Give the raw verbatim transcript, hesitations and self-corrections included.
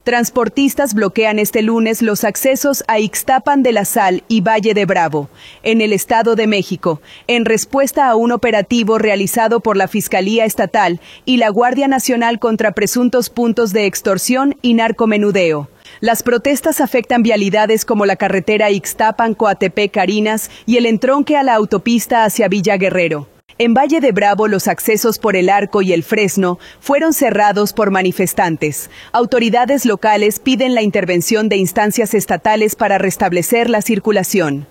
Transportistas bloquean este lunes los accesos a Ixtapan de la Sal y Valle de Bravo, en el Estado de México, en respuesta a un operativo realizado por la Fiscalía Estatal y la Guardia Nacional contra presuntos puntos de extorsión y narcomenudeo. Las protestas afectan vialidades como la carretera Ixtapan-Coatepec-Carinas y el entronque a la autopista hacia Villa Guerrero. En Valle de Bravo, los accesos por el Arco y el Fresno fueron cerrados por manifestantes. Autoridades locales piden la intervención de instancias estatales para restablecer la circulación.